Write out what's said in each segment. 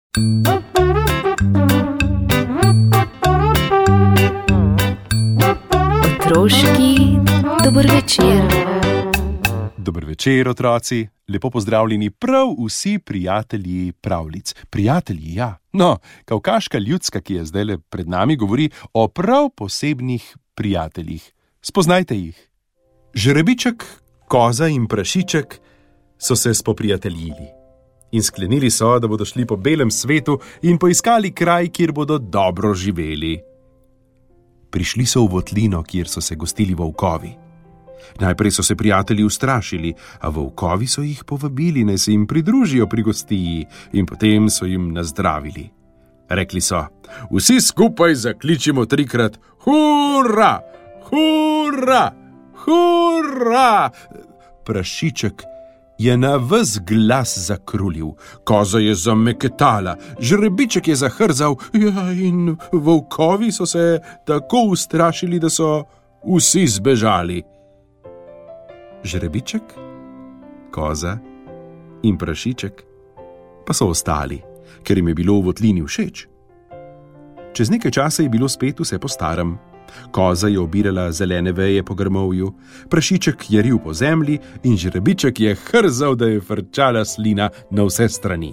Otroški dober večer. Dober večer, otroci. Lepo pozdravljeni prav vsi prijatelji pravljic. Prijatelji, ja. No, kavkaška ljudska, ki je zdajle pred nami, govori o prav posebnih prijateljih. Spoznajte jih. Žrebiček, koza in prašiček so se spoprijateljili. In sklenili so, da bodo šli po belem svetu in poiskali kraj, kjer bodo dobro živeli. Prišli so v votlino, kjer so se gostili volkovi. Najprej so se prijatelji ustrašili, a volkovi so jih povabili, naj se jim pridružijo pri gostiji, in potem so jim nazdravili. Rekli so: vsi skupaj zakličimo 3-krat: hurra, hurra, hurra! Prašiček je na ves glas zakrulil, koza je zameketala, žrebiček je zahrzal, ja, in volkovi so se tako ustrašili, da so vsi zbežali. Žrebiček, koza in prašiček pa so ostali, ker jim je bilo v votlini všeč. Čez nekaj časa je bilo spet vse po starem. Koza je obirala zelene veje po grmovju, prašiček je ril po zemlji in žrebiček je hrzal, da je frčala slina na vse strani.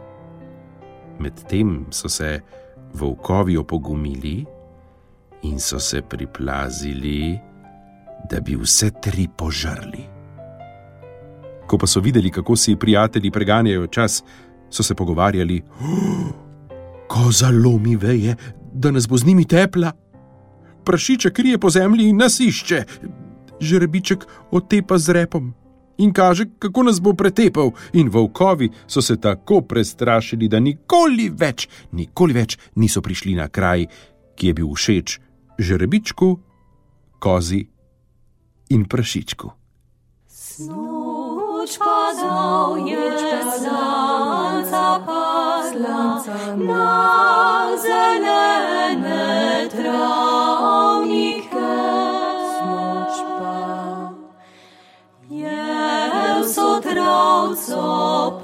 Medtem so se volkovi opogumili in so se priplazili, da bi vse 3 požrli. Ko pa so videli, kako si prijatelji preganjajo čas, so se pogovarjali: koza lomi veje, da nas bo z njimi tepla. Prašiček rije po zemlji in nas išče. Žrebiček otepa z repom in kaže, kako nas bo pretepal. In volkovi so se tako prestrašili, da nikoli več niso prišli na kraj, ki je bil všeč žrebičku, kozi in prašičku. Snoč kazal je slanca pasla na zelene travnike. Snoč pa je so travco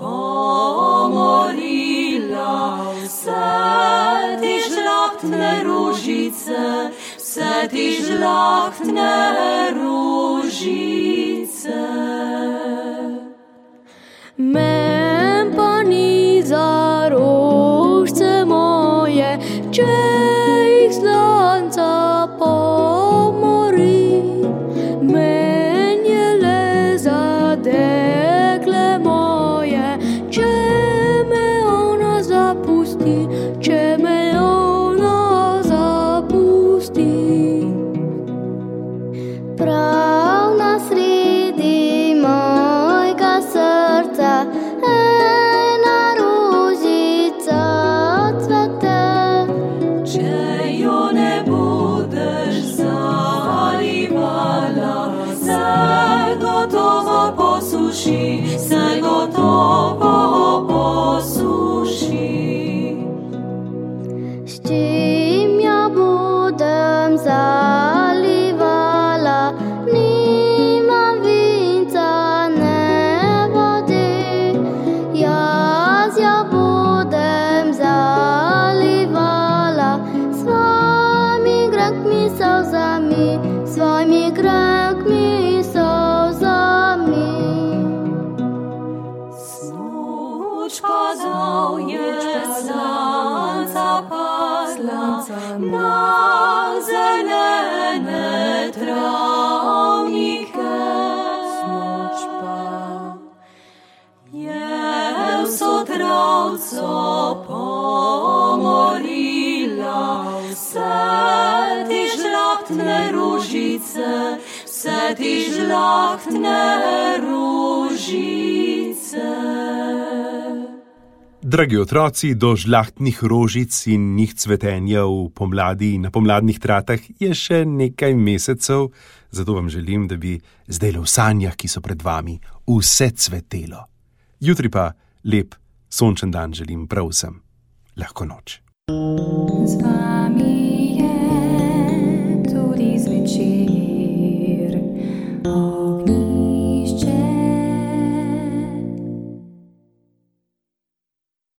pomorila, vse ti žlahtne ružice, vse ti žlahtne ružice. Mem pa ni za rožce moje, če jih slanca pomori. Men je le za dekle moje, če me ona zapusti, če me ona zapusti. Prav na sredi mojega srca ena rožica cvete. Če jo ne budeš zalivala, se gotovo posuši, se gotovo posuši. S čim ja budem zalivala, nimam vinca ne vode. Jaz ja budem zalivala svojimi grekmi solzami, svojimi grekmi solzami. Snoč kazal je slanca pasla na zelene travnike. Snoč pa je so travco pomorila, vse ti žlahtne ružice, vse ti žlahtne ružice. Dragi otroci, do žlahtnih rožic in njih cvetenja v pomladi in na pomladnih tratah je še nekaj mesecev, zato vam želim, da bi zdajle v sanjah, ki so pred vami, vse cvetelo. Jutri pa lep sončen dan želim prav vsem. Lahko noč. Z vami je tudi zvečer.